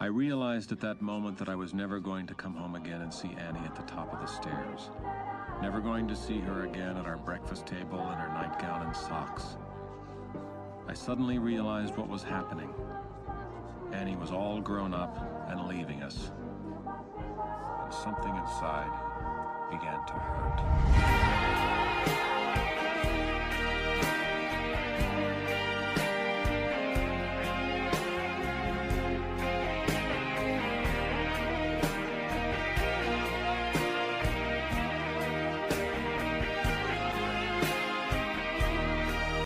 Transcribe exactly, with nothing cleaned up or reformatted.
I realized at that moment that I was never going to come home again and see Annie at the top of the stairs. Never going to see her again at our breakfast table in her nightgown and socks. I suddenly realized what was happening. Annie was all grown up and leaving us. And something inside began to hurt.